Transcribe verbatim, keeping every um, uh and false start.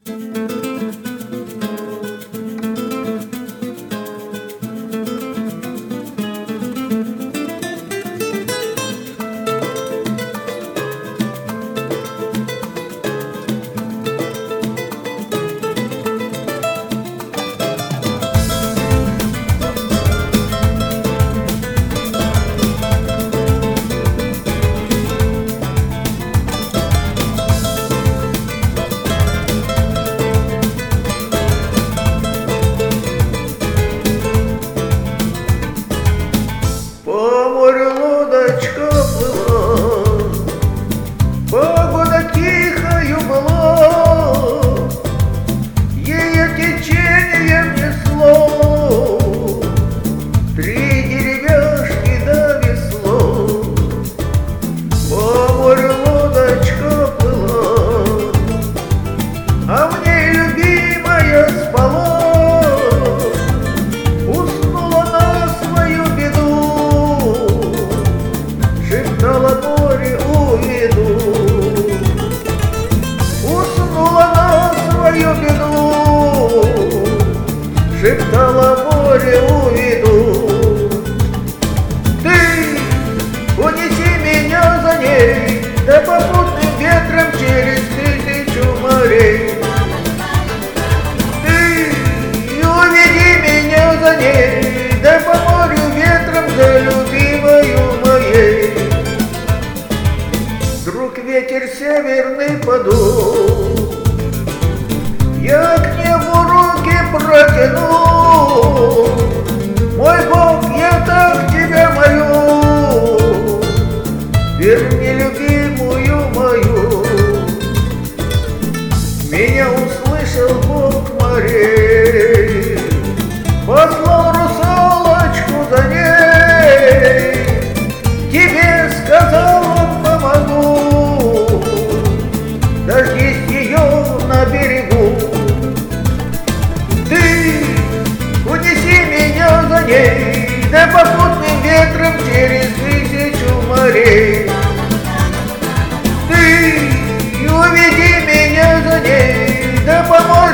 По морю лодочка плыла, погода тихою была, ее течением несло три деревяшки да весло. По морю лодочка плыла, а в ней любимая спала. Шептала море уведу, уснула на свою беду. Шептала море уведу. Ты унеси меня за ней, да попутным ветром через тысячу морей. Ты уведи меня за ней, да по морю ветром за любимою моей. Вдруг ветер северный подул, я к небу руки протянул. Мой Бог, я так тебя молю, верни любимую мою. Меня услышал Бог морей, послал русалочку за ней. Тебе сказал он, помогу, дождись ее на берегу. Ты унеси меня за ней, да попутным ветром через тысячу морей. Ты уведи меня за ней, да по морю